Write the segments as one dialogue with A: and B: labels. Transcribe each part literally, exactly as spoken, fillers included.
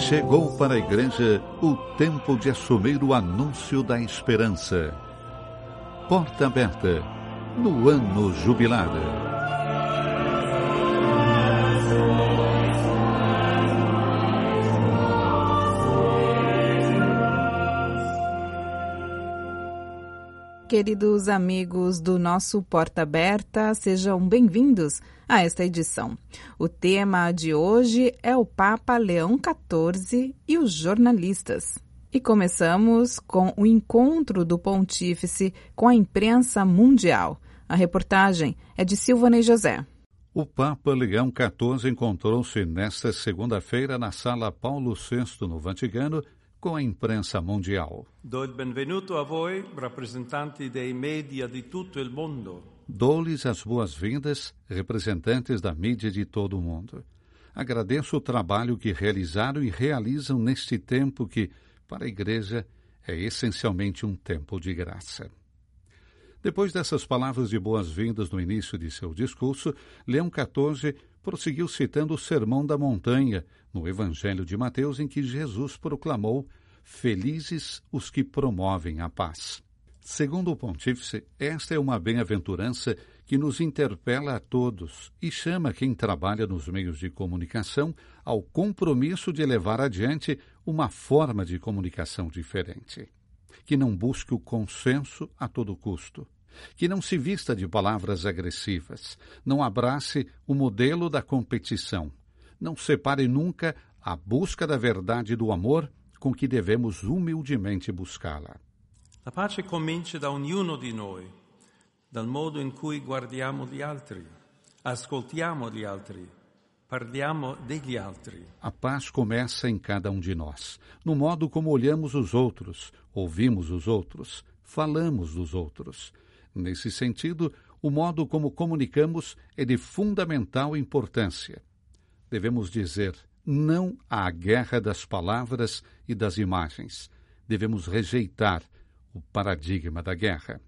A: Chegou para a Igreja o tempo de assumir o anúncio da esperança. Porta aberta no ano jubilar.
B: Queridos amigos do nosso Porta Aberta, sejam bem-vindos a esta edição. O tema de hoje é o Papa Leão quatorze e os jornalistas. E começamos com o encontro do Pontífice com a imprensa mundial. A reportagem é de Silvanei José.
A: O Papa Leão quatorze encontrou-se nesta segunda-feira na Sala Paulo sexto, no Vaticano, com a imprensa mundial.
C: Do il benvenuto a voi, rappresentanti dei media di tutto il mondo.
A: Dou-lhes as boas-vindas, representantes da mídia de todo o mundo. Agradeço o trabalho que realizaram e realizam neste tempo que, para a Igreja, é essencialmente um tempo de graça. Depois dessas palavras de boas-vindas no início de seu discurso, Leão quatorze prosseguiu citando o Sermão da Montanha, no Evangelho de Mateus, em que Jesus proclamou: "Felizes os que promovem a paz". Segundo o Pontífice, esta é uma bem-aventurança que nos interpela a todos e chama quem trabalha nos meios de comunicação ao compromisso de levar adiante uma forma de comunicação diferente, que não busque o consenso a todo custo, que não se vista de palavras agressivas, não abrace o modelo da competição, não separe nunca a busca da verdade e do amor com que devemos humildemente buscá-la.
C: La pace comincia da ognuno di noi, dal modo in cui guardiamo gli altri, ascoltiamo gli altri, parliamo degli altri.
A: A paz começa em cada um de nós, no modo como olhamos os outros, ouvimos os outros, falamos dos outros. Nesse sentido, o modo como comunicamos é de fundamental importância. Devemos dizer não à guerra das palavras e das imagens. Devemos rejeitar o paradigma da guerra.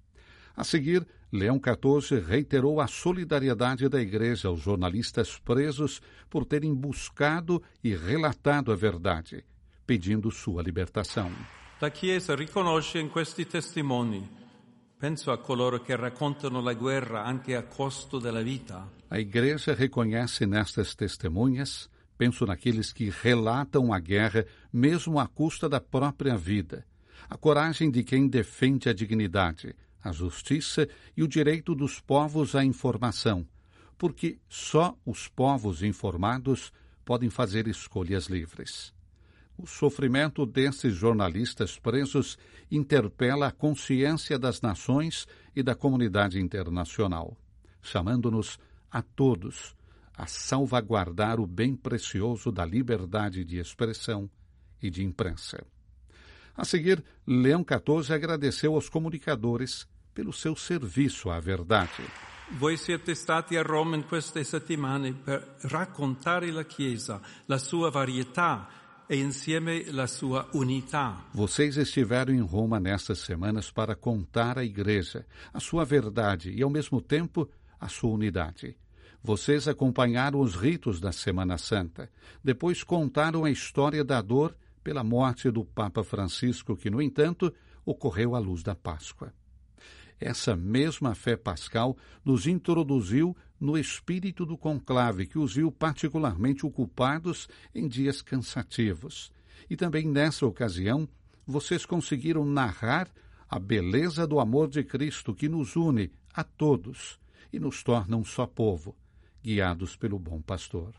A: A seguir, Leão quatorze reiterou a solidariedade da Igreja aos jornalistas presos por terem buscado e relatado a verdade, pedindo sua libertação.
C: La Chiesa riconosce in questi testimoni. Penso a coloro che raccontano la guerra anche a costo della vita.
A: A Igreja reconhece nestas testemunhas, penso naqueles que relatam a guerra mesmo à custa da própria vida, a coragem de quem defende a dignidade, a justiça e o direito dos povos à informação, porque só os povos informados podem fazer escolhas livres. O sofrimento desses jornalistas presos interpela a consciência das nações e da comunidade internacional, chamando-nos a todos a salvaguardar o bem precioso da liberdade de expressão e de imprensa. A seguir, Leão quatorze agradeceu aos comunicadores pelo seu serviço à verdade.
C: Voi siete stati a Roma in queste settimane per raccontare la Chiesa, la sua varietà e insieme la sua unità.
A: Vocês estiveram em Roma nestas semanas para contar à Igreja a sua verdade e, ao mesmo tempo, a sua unidade. Vocês acompanharam os ritos da Semana Santa. Depois contaram a história da dor pela morte do Papa Francisco, que, no entanto, ocorreu à luz da Páscoa. Essa mesma fé pascal nos introduziu no espírito do conclave, que os viu particularmente ocupados em dias cansativos. E também nessa ocasião, vocês conseguiram narrar a beleza do amor de Cristo, que nos une a todos e nos torna um só povo, guiados pelo bom pastor.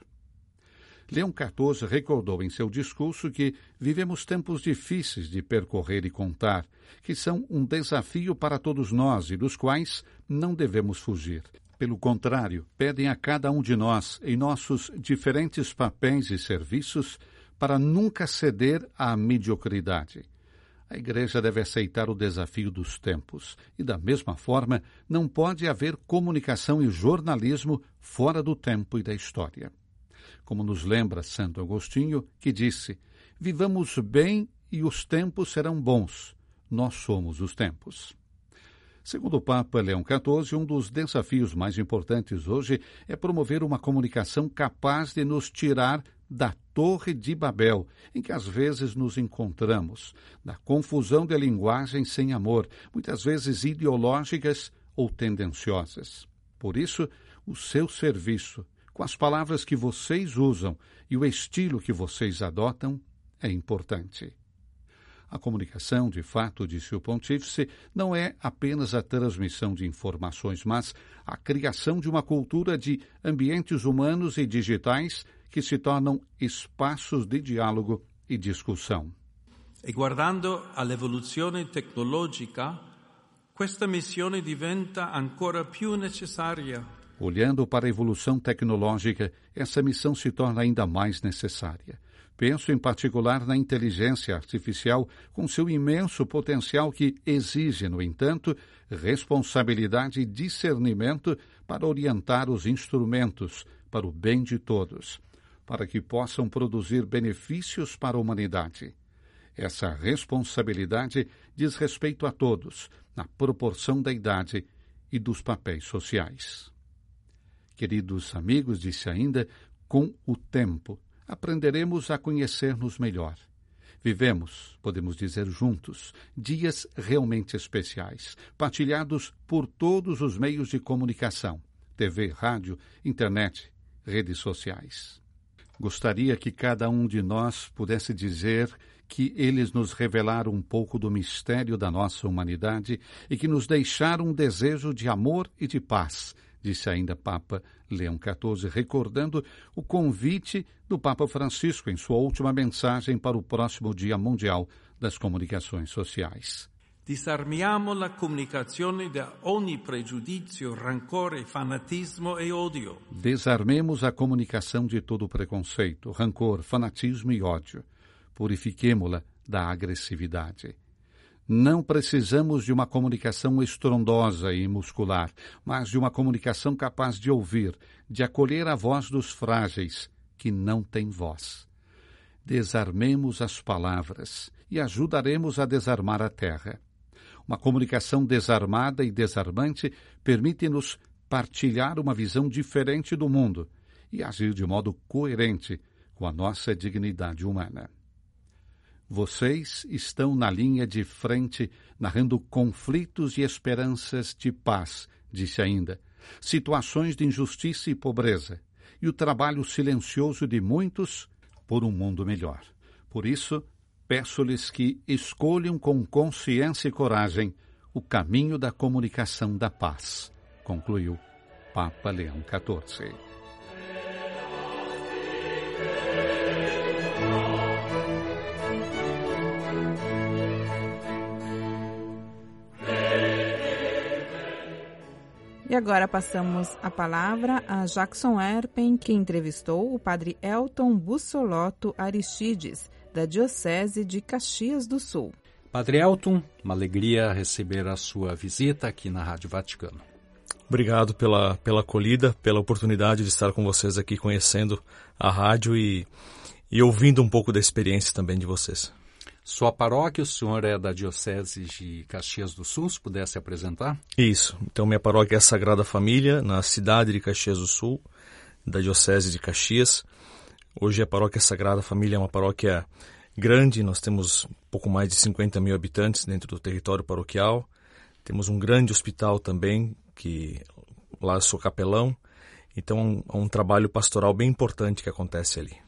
A: Leão quatorze recordou em seu discurso que vivemos tempos difíceis de percorrer e contar, que são um desafio para todos nós e dos quais não devemos fugir. Pelo contrário, pedem a cada um de nós, em nossos diferentes papéis e serviços, para nunca ceder à mediocridade. A Igreja deve aceitar o desafio dos tempos e, da mesma forma, não pode haver comunicação e jornalismo fora do tempo e da história. Como nos lembra Santo Agostinho, que disse: "Vivamos bem e os tempos serão bons. Nós somos os tempos." Segundo o Papa Leão quatorze, um dos desafios mais importantes hoje é promover uma comunicação capaz de nos tirar da Torre de Babel, em que às vezes nos encontramos, da confusão de linguagens sem amor, muitas vezes ideológicas ou tendenciosas. Por isso, o seu serviço, com as palavras que vocês usam e o estilo que vocês adotam, é importante. A comunicação, de fato, disse o pontífice, não é apenas a transmissão de informações, mas a criação de uma cultura de ambientes humanos e digitais que se tornam espaços de diálogo e discussão.
C: E guardando all'evoluzione tecnologica, questa missione diventa ancora più necessaria.
A: Olhando para a evolução tecnológica, essa missão se torna ainda mais necessária. Penso em particular na inteligência artificial, com seu imenso potencial que exige, no entanto, responsabilidade e discernimento para orientar os instrumentos para o bem de todos, para que possam produzir benefícios para a humanidade. Essa responsabilidade diz respeito a todos, na proporção da idade e dos papéis sociais. Queridos amigos, disse ainda, com o tempo, aprenderemos a conhecer-nos melhor. Vivemos, podemos dizer juntos, dias realmente especiais, partilhados por todos os meios de comunicação, T V, rádio, internet, redes sociais. Gostaria que cada um de nós pudesse dizer que eles nos revelaram um pouco do mistério da nossa humanidade e que nos deixaram um desejo de amor e de paz, disse ainda Papa Leão quatorze, recordando o convite do Papa Francisco em sua última mensagem para o próximo Dia Mundial das Comunicações Sociais.
C: Disarmiamo la comunicazione da ogni pregiudizio, rancore, fanatismo e odio.
A: Desarmemos a comunicação de todo preconceito, rancor, fanatismo e ódio. Purifiquemo-la da agressividade. Não precisamos de uma comunicação estrondosa e muscular, mas de uma comunicação capaz de ouvir, de acolher a voz dos frágeis, que não têm voz. Desarmemos as palavras e ajudaremos a desarmar a terra. Uma comunicação desarmada e desarmante permite-nos partilhar uma visão diferente do mundo e agir de modo coerente com a nossa dignidade humana. Vocês estão na linha de frente, narrando conflitos e esperanças de paz, disse ainda, situações de injustiça e pobreza, e o trabalho silencioso de muitos por um mundo melhor. Por isso, peço-lhes que escolham com consciência e coragem o caminho da comunicação da paz, concluiu Papa Leão quatorze.
B: E agora passamos a palavra a Jackson Erpen, que entrevistou o padre Elton Bussolotto Aristides, da Diocese de Caxias do Sul.
D: Padre Elton, uma alegria receber a sua visita aqui na Rádio Vaticano.
E: Obrigado pela, pela acolhida, pela oportunidade de estar com vocês aqui, conhecendo a rádio e, e ouvindo um pouco da experiência também de vocês.
D: Sua paróquia, o senhor é da Diocese de Caxias do Sul, se pudesse apresentar?
E: Isso. Então, minha paróquia é a Sagrada Família, na cidade de Caxias do Sul, da Diocese de Caxias. Hoje a paróquia Sagrada Família é uma paróquia grande, nós temos um pouco mais de cinquenta mil habitantes dentro do território paroquial. Temos um grande hospital também, que lá eu sou capelão. Então, é um, um trabalho pastoral bem importante que acontece ali.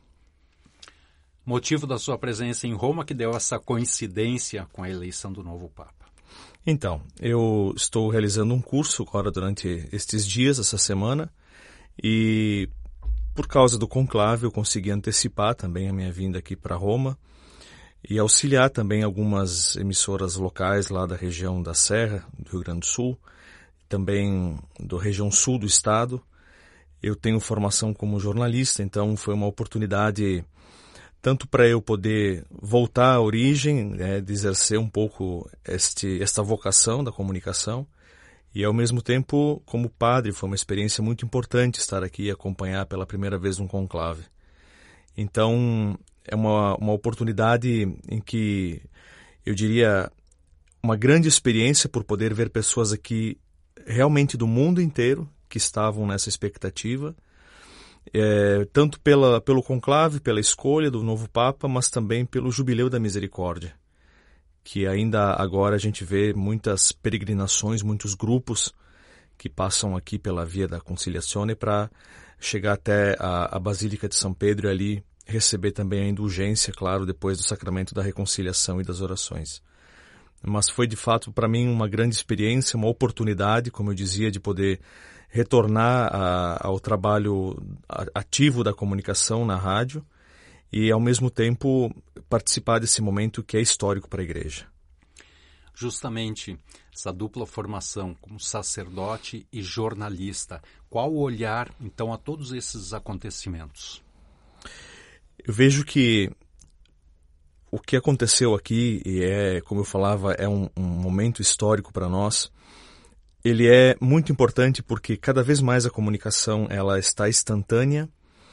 D: Motivo da sua presença em Roma que deu essa coincidência com a eleição do novo Papa?
E: Então, eu estou realizando um curso agora durante estes dias, essa semana, e por causa do conclave eu consegui antecipar também a minha vinda aqui para Roma e auxiliar também algumas emissoras locais lá da região da Serra, do Rio Grande do Sul, também da região sul do estado. Eu tenho formação como jornalista, então foi uma oportunidade tanto para eu poder voltar à origem, né, de exercer um pouco este, esta vocação da comunicação, e ao mesmo tempo, como padre, foi uma experiência muito importante estar aqui e acompanhar pela primeira vez um conclave. Então, é uma, uma oportunidade em que, eu diria, uma grande experiência por poder ver pessoas aqui realmente do mundo inteiro que estavam nessa expectativa, é, tanto pela, pelo conclave, pela escolha do novo Papa, mas também pelo Jubileu da Misericórdia, que ainda agora a gente vê muitas peregrinações, muitos grupos que passam aqui pela Via da Conciliazione para chegar até a, a Basílica de São Pedro e ali receber também a indulgência, claro, depois do sacramento da reconciliação e das orações. Mas foi, de fato, para mim uma grande experiência, uma oportunidade, como eu dizia, de poder retornar a, ao trabalho ativo da comunicação na rádio e, ao mesmo tempo, participar desse momento que é histórico para a Igreja.
D: Justamente essa dupla formação como sacerdote e jornalista, qual o olhar, então, a todos esses acontecimentos?
E: Eu vejo que o que aconteceu aqui, e é, como eu falava, é um, um momento histórico para nós, ele é muito importante porque cada vez mais a comunicação ela está instantânea.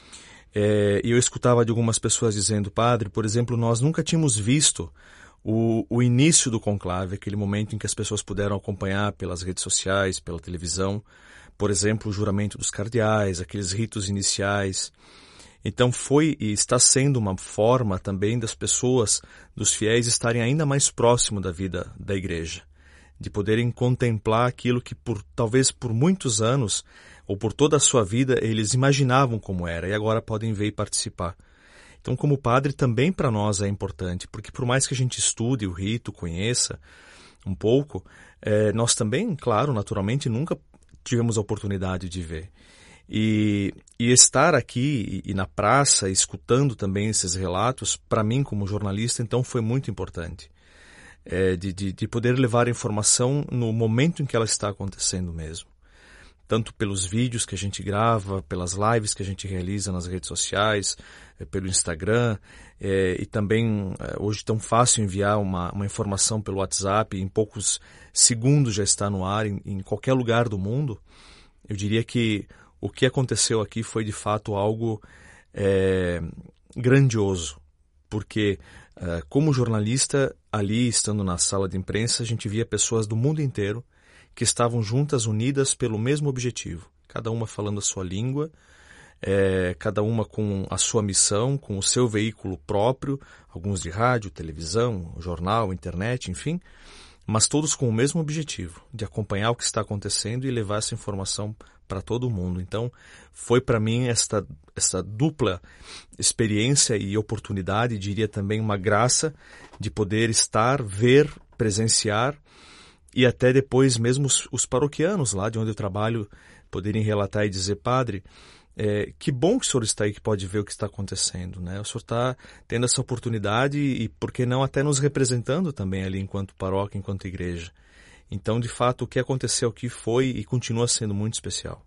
E: É, e eu escutava de algumas pessoas dizendo, padre, por exemplo, nós nunca tínhamos visto o, o início do conclave, aquele momento em que as pessoas puderam acompanhar pelas redes sociais, pela televisão, por exemplo, o juramento dos cardeais, aqueles ritos iniciais. Então foi e está sendo uma forma também das pessoas, dos fiéis, estarem ainda mais próximo da vida da Igreja, de poderem contemplar aquilo que por talvez por muitos anos ou por toda a sua vida eles imaginavam como era e agora podem ver e participar. Então, como padre, também para nós é importante, porque por mais que a gente estude o rito, conheça um pouco, é, nós também, claro, naturalmente, nunca tivemos a oportunidade de ver. E, e estar aqui e, e na praça, escutando também esses relatos, para mim como jornalista, então foi muito importante. É, de, de, de poder levar a informação no momento em que ela está acontecendo mesmo. Tanto pelos vídeos que a gente grava, pelas lives que a gente realiza nas redes sociais, é, pelo Instagram, é, e também é, hoje tão fácil enviar uma, uma informação pelo WhatsApp, em poucos segundos já está no ar, em, em qualquer lugar do mundo. Eu diria que o que aconteceu aqui foi de fato algo é, grandioso, porque uh, como jornalista, ali estando na sala de imprensa, a gente via pessoas do mundo inteiro que estavam juntas, unidas pelo mesmo objetivo, cada uma falando a sua língua, é, cada uma com a sua missão, com o seu veículo próprio, alguns de rádio, televisão, jornal, internet, enfim, mas todos com o mesmo objetivo, de acompanhar o que está acontecendo e levar essa informação para todo mundo. Então, foi para mim esta, esta dupla experiência e oportunidade, diria também uma graça, de poder estar, ver, presenciar, e até depois mesmo os, os paroquianos lá de onde eu trabalho poderem relatar e dizer, padre, é, que bom que o senhor está aí, que pode ver o que está acontecendo, né? O senhor está tendo essa oportunidade e, por que não, até nos representando também ali enquanto paróquia, enquanto igreja. Então, de fato, o que aconteceu aqui foi e continua sendo muito especial.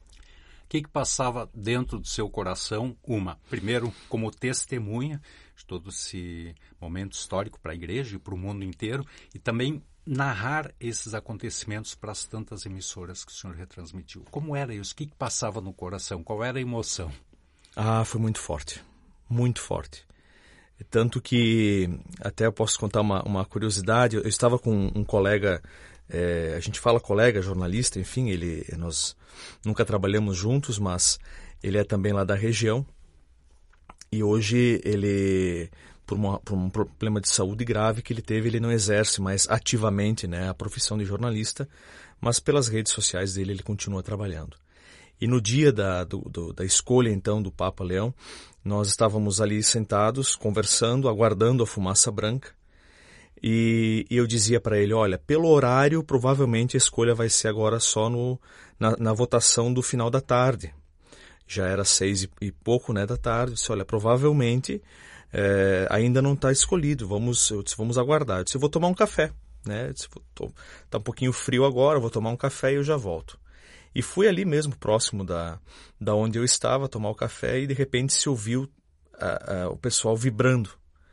D: O que, que passava dentro do seu coração? Uma, primeiro, como testemunha de todo esse momento histórico para a igreja e para o mundo inteiro, e também narrar esses acontecimentos para as tantas emissoras que o senhor retransmitiu. Como era isso? O que, que passava no coração? Qual era a emoção?
E: Ah, foi muito forte. Muito forte. Tanto que, até eu posso contar uma, uma curiosidade, eu estava com um colega, é, a gente fala colega, jornalista, enfim, ele, nós nunca trabalhamos juntos, mas ele é também lá da região, e hoje ele, por, uma, por um problema de saúde grave que ele teve, ele não exerce mais ativamente, né, a profissão de jornalista, mas pelas redes sociais dele ele continua trabalhando. E no dia da, do, do, da escolha, então, do Papa Leão, nós estávamos ali sentados, conversando, aguardando a fumaça branca, e, e eu dizia para ele, olha, pelo horário, provavelmente a escolha vai ser agora só no, na, na votação do final da tarde. Já era seis e, e pouco, né, da tarde. Eu disse, olha, provavelmente é, ainda não está escolhido, vamos, eu disse, vamos aguardar. Eu disse, eu vou tomar um café, né? Está um pouquinho frio agora, vou tomar um café e eu já volto. E fui ali mesmo, próximo da, da onde eu estava, tomar o café, e de repente se ouviu a, a, o pessoal vibrando.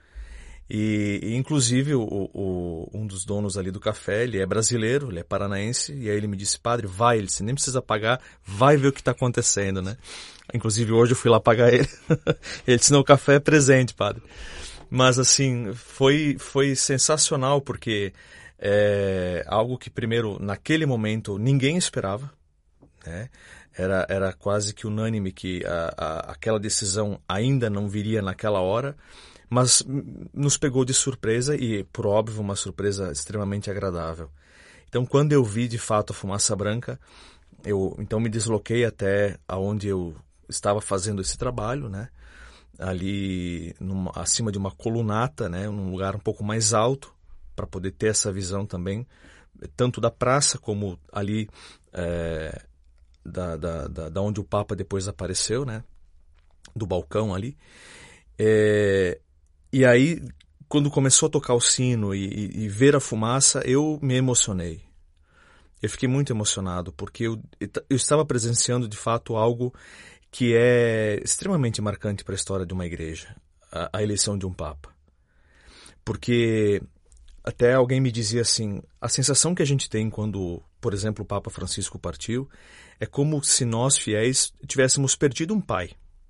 E: E, e inclusive o, o, um dos donos ali do café, ele é brasileiro, ele é paranaense, e aí ele me disse, padre, vai, ele disse, nem precisa pagar, vai ver o que está acontecendo, né? Inclusive hoje eu fui lá pagar ele, ele disse, não, o café é presente, padre. Mas assim, foi, foi sensacional, porque é algo que primeiro, naquele momento, ninguém esperava. né? Era, era quase que unânime que a, a, aquela decisão ainda não viria naquela hora, mas nos pegou de surpresa e, por óbvio, uma surpresa extremamente agradável. Então, quando eu vi de fato a fumaça branca, eu então me desloquei até aonde eu estava fazendo esse trabalho, né? Ali numa, acima de uma colunata, né? Num lugar um pouco mais alto, para poder ter essa visão também, tanto da praça como ali é, da, da, da, da onde o Papa depois apareceu, né? Do balcão ali. É, e aí, quando começou a tocar o sino e, e, e ver a fumaça, eu me emocionei. Eu fiquei muito emocionado, porque eu, eu estava presenciando, de fato, algo que é extremamente marcante para a história de uma igreja, a, a eleição de um Papa. Porque até alguém me dizia assim, a sensação que a gente tem quando, por exemplo, o Papa Francisco partiu, é como se nós, fiéis, tivéssemos perdido um pai.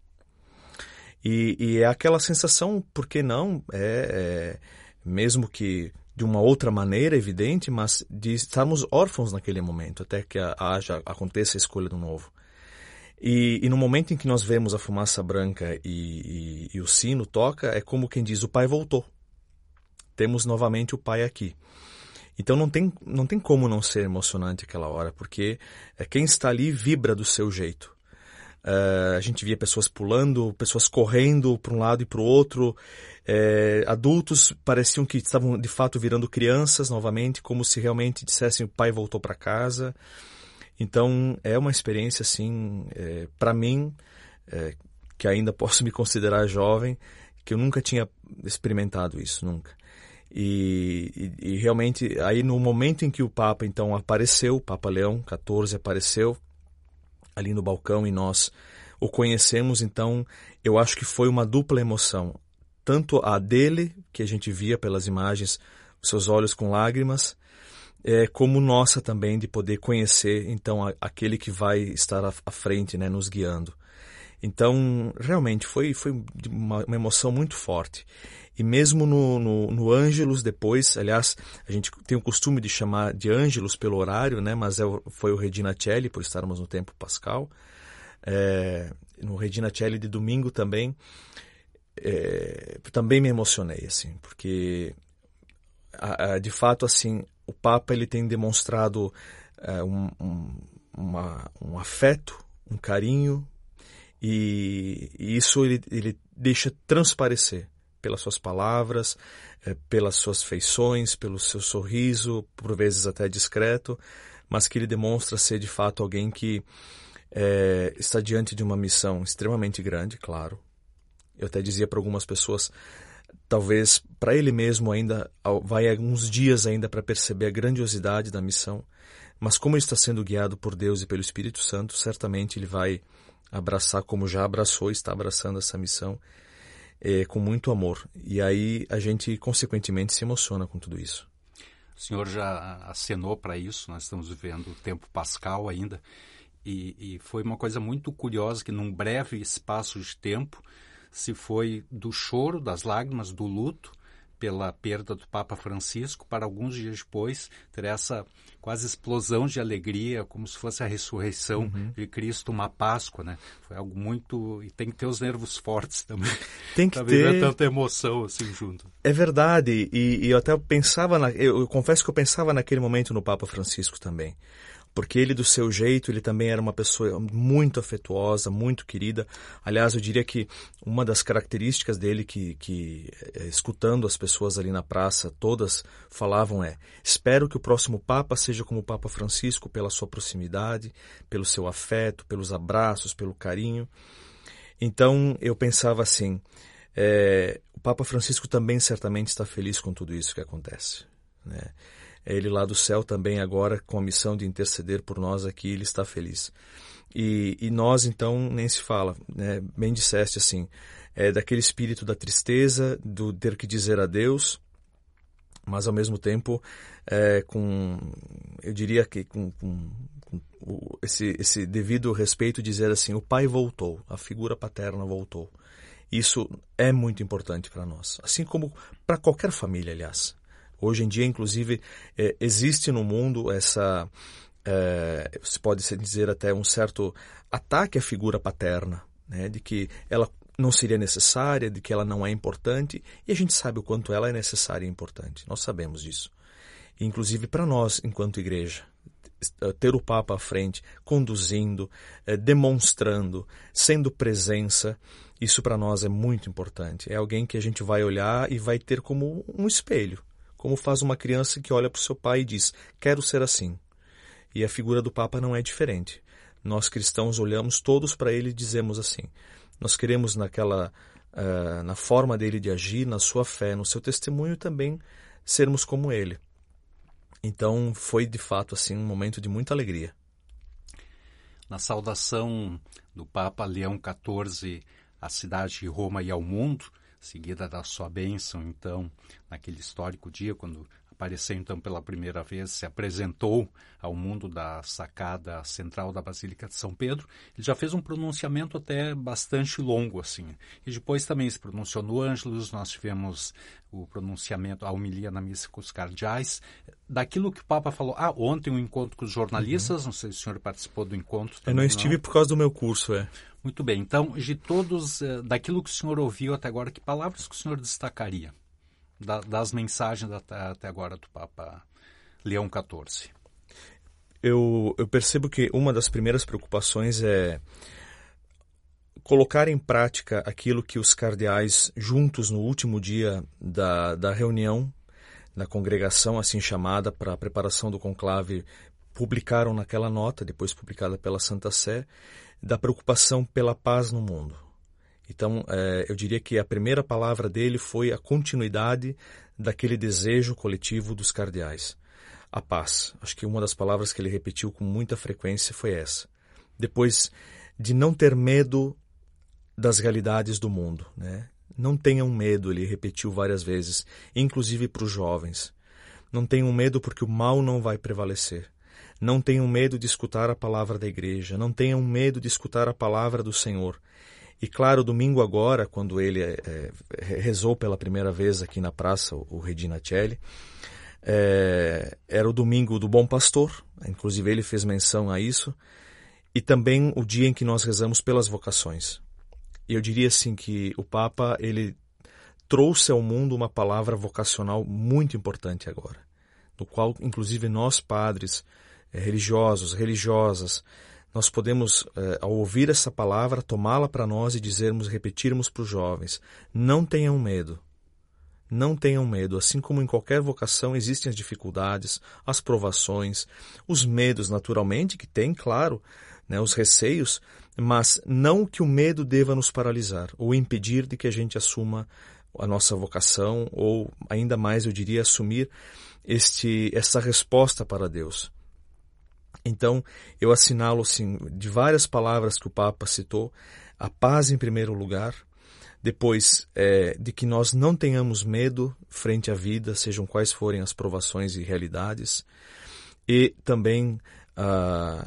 E: E, e é aquela sensação, por que não, é, é, mesmo que de uma outra maneira, evidente, mas de estarmos órfãos naquele momento, até que haja, aconteça a escolha do novo. E, e no momento em que nós vemos a fumaça branca e, e, e o sino toca, é como quem diz, o pai voltou. Temos novamente o pai aqui. Então não tem, não tem como não ser emocionante aquela hora, porque quem está ali vibra do seu jeito. Uh, a gente via pessoas pulando, pessoas correndo para um lado e para o outro. É, adultos pareciam que estavam de fato virando crianças novamente, como se realmente dissessem o pai voltou para casa. Então é uma experiência assim, é, para mim, é, que ainda posso me considerar jovem, que eu nunca tinha experimentado isso, nunca. E, e, e realmente, aí no momento em que o Papa então apareceu, o Papa Leão quatorze apareceu ali no balcão e nós o conhecemos, então eu acho que foi uma dupla emoção. Tanto a dele, que a gente via pelas imagens, os seus olhos com lágrimas, é, como nossa também de poder conhecer então a, aquele que vai estar à, à frente, né, nos guiando. Então, realmente, foi, foi uma, uma emoção muito forte. E mesmo no, no, no Ângelus depois, aliás, a gente tem o costume de chamar de Ângelus pelo horário, né? Mas é, foi o Regina Coeli, por estarmos no tempo pascal. É, no Regina Coeli de domingo também, é, também me emocionei, assim, porque, a, a, de fato, assim, o Papa ele tem demonstrado é, um, um, uma, um afeto, um carinho, e, e isso ele, ele deixa transparecer pelas suas palavras, eh, pelas suas feições, pelo seu sorriso, por vezes até discreto, mas que ele demonstra ser de fato alguém que eh, está diante de uma missão extremamente grande, claro. Eu até dizia para algumas pessoas, talvez para ele mesmo ainda vai alguns dias ainda para perceber a grandiosidade da missão, mas como ele está sendo guiado por Deus e pelo Espírito Santo, certamente ele vai abraçar, como já abraçou e está abraçando essa missão, É, com muito amor. E aí a gente, consequentemente, se emociona com tudo isso.
D: O senhor já acenou para isso, nós estamos vivendo o tempo pascal ainda, e, e foi uma coisa muito curiosa que num breve espaço de tempo se foi do choro, das lágrimas, do luto pela perda do Papa Francisco, para alguns dias depois ter essa quase explosão de alegria, como se fosse a ressurreição uhum. de Cristo, uma Páscoa, né? Foi algo muito... E tem que ter os nervos fortes também.
E: Tem que ter...
D: tanta emoção assim junto.
E: É verdade, e, e eu até pensava... Na... Eu, eu confesso que eu pensava naquele momento no Papa Francisco também. Porque ele, do seu jeito, ele também era uma pessoa muito afetuosa, muito querida. Aliás, eu diria que uma das características dele que, que escutando as pessoas ali na praça, todas falavam é: espero que o próximo Papa seja como o Papa Francisco, pela sua proximidade, pelo seu afeto, pelos abraços, pelo carinho. Então, eu pensava assim, é, o Papa Francisco também certamente está feliz com tudo isso que acontece, né? Ele lá do céu também agora, com a missão de interceder por nós aqui, ele está feliz. E, e nós, então, nem se fala, né? Bem disseste assim, é daquele espírito da tristeza, do ter que dizer adeus, mas ao mesmo tempo, é, com, eu diria que com, com, com esse, esse devido respeito, dizer assim, o pai voltou, a figura paterna voltou. Isso é muito importante para nós, assim como para qualquer família, aliás. Hoje em dia, inclusive, é, existe no mundo essa, é, se pode dizer até um certo ataque à figura paterna, né, de que ela não seria necessária, de que ela não é importante, e a gente sabe o quanto ela é necessária e importante. Nós sabemos disso. E, inclusive para nós, enquanto igreja, ter o Papa à frente, conduzindo, eh, demonstrando, sendo presença, isso para nós é muito importante. É alguém que a gente vai olhar e vai ter como um espelho, como faz uma criança que olha para o seu pai e diz, quero ser assim. E a figura do Papa não é diferente. Nós cristãos olhamos todos para ele e dizemos assim, nós queremos naquela, uh, na forma dele de agir, na sua fé, no seu testemunho também, sermos como ele. Então foi de fato assim um momento de muita alegria.
D: Na saudação do Papa Leão quatorze à cidade de Roma e ao mundo, seguida da sua bênção, então, naquele histórico dia, quando apareceu então pela primeira vez, se apresentou ao mundo da sacada central da Basílica de São Pedro, ele já fez um pronunciamento até bastante longo, assim. E depois também se pronunciou no Ângelus, nós tivemos o pronunciamento, a homilia na missa com os cardeais. Daquilo que o Papa falou, ah, ontem um encontro com os jornalistas, uhum. Não sei se o senhor participou do encontro.
E: Eu não estive não. por causa do meu curso, é.
D: Muito bem, então, de todos, daquilo que o senhor ouviu até agora, que palavras que o senhor destacaria? Das mensagens até agora do Papa Leão quatorze.
E: Eu, eu percebo que uma das primeiras preocupações é colocar em prática aquilo que os cardeais, juntos no último dia da, da reunião, da congregação assim chamada para a preparação do conclave, publicaram naquela nota, depois publicada pela Santa Sé, da preocupação pela paz no mundo. Então, eh, eu diria que a primeira palavra dele foi a continuidade daquele desejo coletivo dos cardeais. A paz. Acho que uma das palavras que ele repetiu com muita frequência foi essa. Depois, de não ter medo das realidades do mundo, né? Não tenham medo, ele repetiu várias vezes, inclusive para os jovens. Não tenham medo porque o mal não vai prevalecer. Não tenham medo de escutar a palavra da igreja. Não tenham medo de escutar a palavra do Senhor. E claro, domingo agora, quando ele é, rezou pela primeira vez aqui na praça, o Regina Coeli, é, era o domingo do Bom Pastor, inclusive ele fez menção a isso, e também o dia em que nós rezamos pelas vocações. E eu diria assim que o Papa, ele trouxe ao mundo uma palavra vocacional muito importante agora, no qual inclusive nós padres, religiosos, religiosas, nós podemos, eh, ao ouvir essa palavra, tomá-la para nós e dizermos, repetirmos para os jovens, não tenham medo, não tenham medo. Assim como em qualquer vocação existem as dificuldades, as provações, os medos naturalmente, que tem, claro, né, os receios, mas não que o medo deva nos paralisar ou impedir de que a gente assuma a nossa vocação ou, ainda mais, eu diria, assumir este, essa resposta para Deus. Então, eu assinalo, assim, de várias palavras que o Papa citou, a paz em primeiro lugar, depois é, de que nós não tenhamos medo frente à vida, sejam quais forem as provações e realidades, e também, ah,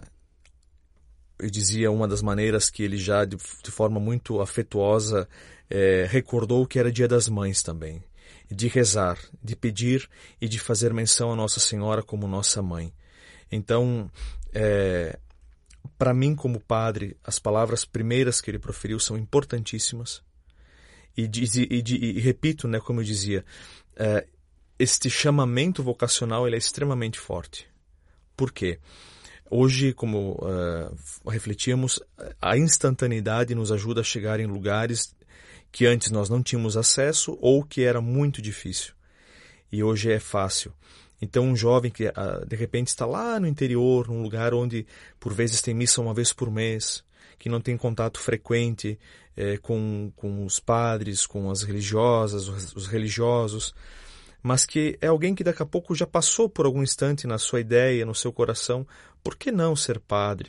E: eu dizia, uma das maneiras que ele já, de, de forma muito afetuosa, é, recordou que era Dia das Mães também, de rezar, de pedir e de fazer menção a Nossa Senhora como nossa mãe. Então, é, para mim como padre, as palavras primeiras que ele proferiu são importantíssimas. E, diz, e, e, e repito, né, como eu dizia, é, este chamamento vocacional ele é extremamente forte. Por quê? Hoje, como uh, refletíamos, a instantaneidade nos ajuda a chegar em lugares que antes nós não tínhamos acesso ou que era muito difícil. E hoje é fácil. Então, um jovem que, de repente, está lá no interior, num lugar onde, por vezes, tem missa uma vez por mês, que não tem contato frequente é, com, com os padres, com as religiosas, os, os religiosos, mas que é alguém que daqui a pouco já passou por algum instante na sua ideia, no seu coração, por que não ser padre?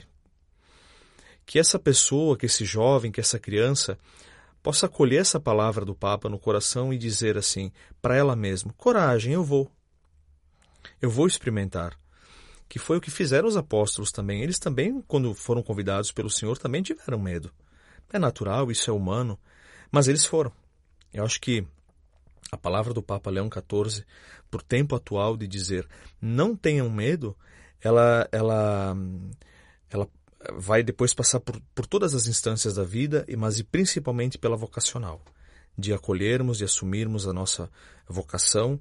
E: Que essa pessoa, que esse jovem, que essa criança, possa acolher essa palavra do Papa no coração e dizer assim, para ela mesma, coragem, eu vou. Eu vou experimentar, que foi o que fizeram os apóstolos também. Eles também, quando foram convidados pelo Senhor, também tiveram medo. É natural, isso é humano, mas eles foram. Eu acho que a palavra do Papa Leão quatorze, por tempo atual, de dizer não tenham medo, ela, ela, ela vai depois passar por, por todas as instâncias da vida, mas e principalmente pela vocacional, de acolhermos, de assumirmos a nossa vocação.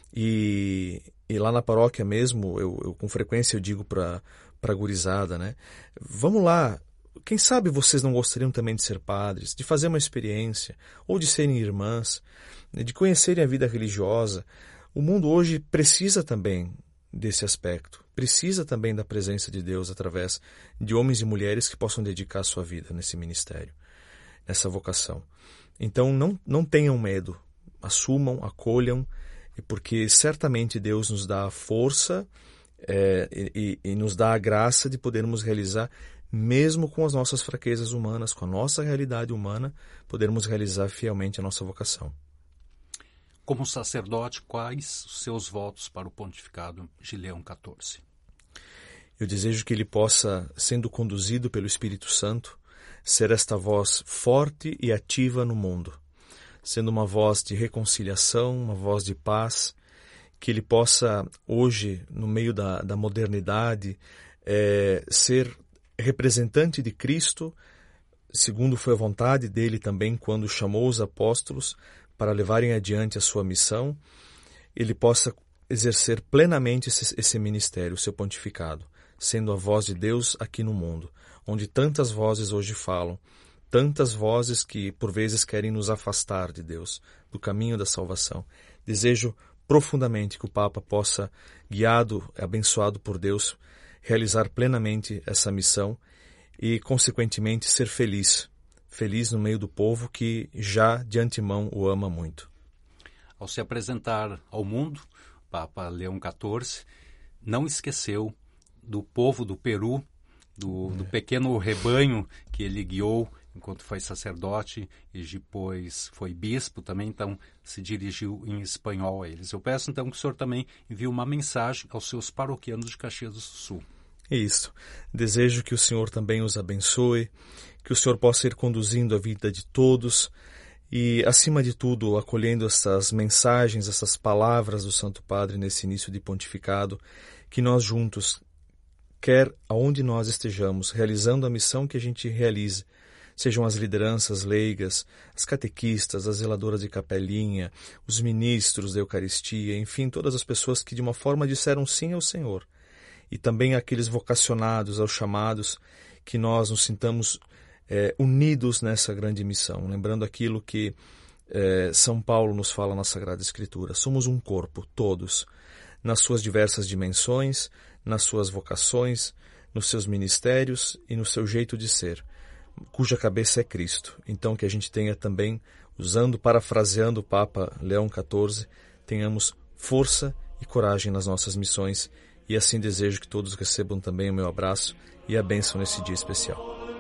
E: E, e lá na paróquia mesmo, eu, eu com frequência eu digo para a gurizada, né? Vamos lá, quem sabe vocês não gostariam também de ser padres, de fazer uma experiência, ou de serem irmãs, de conhecerem a vida religiosa. O mundo hoje precisa também desse aspecto, precisa também da presença de Deus através de homens e mulheres que possam dedicar a sua vida nesse ministério, nessa vocação. Então não, não tenham medo, assumam, acolham, porque certamente Deus nos dá a força é, e, e nos dá a graça de podermos realizar, mesmo com as nossas fraquezas humanas, com a nossa realidade humana, podermos realizar fielmente a nossa vocação.
D: Como sacerdote, quais os seus votos para o pontificado de Leão quatorze?
E: Eu desejo que ele possa, sendo conduzido pelo Espírito Santo, ser esta voz forte e ativa no mundo, sendo uma voz de reconciliação, uma voz de paz, que ele possa hoje, no meio da, da modernidade, é, ser representante de Cristo, segundo foi a vontade dele também quando chamou os apóstolos para levarem adiante a sua missão, ele possa exercer plenamente esse, esse ministério, o seu pontificado, sendo a voz de Deus aqui no mundo, onde tantas vozes hoje falam, tantas vozes que por vezes querem nos afastar de Deus, do caminho da salvação. Desejo profundamente que o Papa possa, guiado, abençoado por Deus, realizar plenamente essa missão e, consequentemente, ser feliz, feliz no meio do povo que já de antemão o ama muito.
D: Ao se apresentar ao mundo, o Papa Leão quatorze não esqueceu do povo do Peru, do, é. do pequeno rebanho que ele guiou enquanto foi sacerdote e depois foi bispo também, então se dirigiu em espanhol a eles. Eu peço então que o senhor também envie uma mensagem aos seus paroquianos de Caxias do Sul.
E: Isso. Desejo que o Senhor também os abençoe, que o Senhor possa ir conduzindo a vida de todos e, acima de tudo, acolhendo essas mensagens, essas palavras do Santo Padre nesse início de pontificado, que nós juntos, quer aonde nós estejamos, realizando a missão que a gente realize, sejam as lideranças leigas, as catequistas, as zeladoras de capelinha, os ministros da Eucaristia, enfim, todas as pessoas que de uma forma disseram sim ao Senhor, e também aqueles vocacionados aos chamados, que nós nos sintamos é, unidos nessa grande missão. Lembrando aquilo que é, São Paulo nos fala na Sagrada Escritura. Somos um corpo, todos, nas suas diversas dimensões, nas suas vocações, nos seus ministérios e no seu jeito de ser, cuja cabeça é Cristo. Então que a gente tenha também, usando, parafraseando o Papa Leão quatorze, tenhamos força e coragem nas nossas missões. E assim desejo que todos recebam também o meu abraço e a bênção nesse dia especial.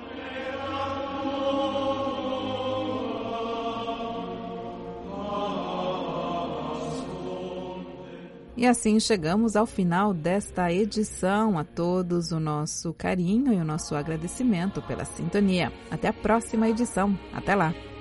B: E assim chegamos ao final desta edição. A todos o nosso carinho e o nosso agradecimento pela sintonia. Até a próxima edição. Até lá!